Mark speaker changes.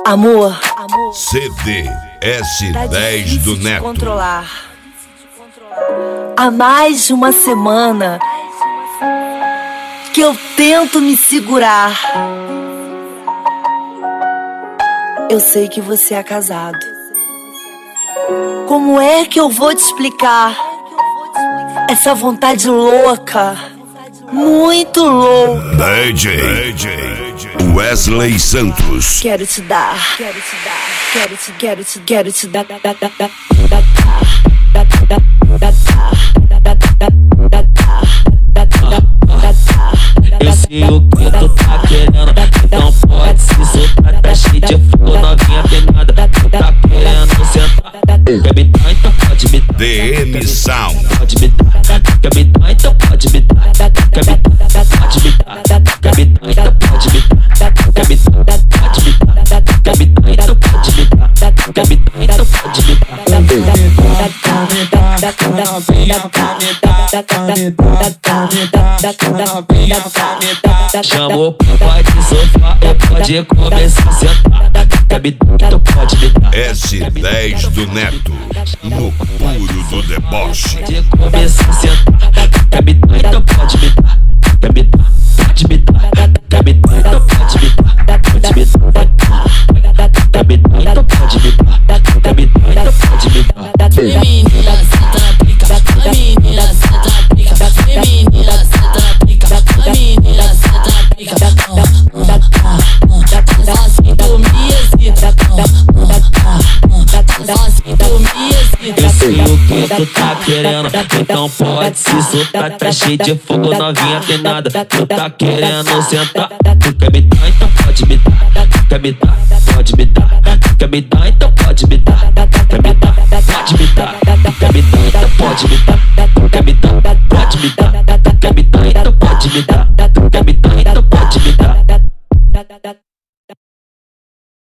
Speaker 1: Amor,
Speaker 2: CD
Speaker 1: tá
Speaker 2: S10
Speaker 1: difícil
Speaker 2: do
Speaker 1: de
Speaker 2: Neto.
Speaker 1: controlar. Há mais de uma semana que eu tento me segurar. Eu sei que você é casado. Como é que eu vou te explicar essa vontade louca, muito louca?
Speaker 2: DJ Wesley Santos.
Speaker 1: Quero te dar, quero te dar.
Speaker 3: Eu sei o que tu tá querendo, então pode se soltar. Tá cheio de fogo, novinha penada. Tu tá querendo sentar. Quer me dar, então pode me dar.
Speaker 2: DM Sound.
Speaker 3: Pode me dar. Quer me dar, então pode me dar. Quer me dar, pode me dar. Quer me dar, então pode me dar. Quer me dar, pode me dar. Quer me dar, então pode me dar. Quer me dar, então pode me dar. Chamou pro pai de sofá, pode começar a sentar. Quer me dar, então pode me dar.
Speaker 2: S10 do Neto. No puro do deboche.
Speaker 3: Pode começar a sentar. Quer me dar, então pode me dar. Quer me dar, pode me dar. Quer me dar, então pode me dar. Pode me dar. Quer me dar, então pode me dar. Quer me dar, então pode me dar.
Speaker 4: Menina, senta na pica. Menina, senta na pica. Menina, senta na pica. Menina, senta na pica. Só se tu me excita. Só se tu me excita.
Speaker 3: Eu sei o que tu tá querendo, então pode se soltar. Tá cheio de fogo, novinha penada. Tu tá querendo sentar. Tu quer me dar, então pode me dar. Quer me dar, pode me dar. Quer me dar, então pode me dar.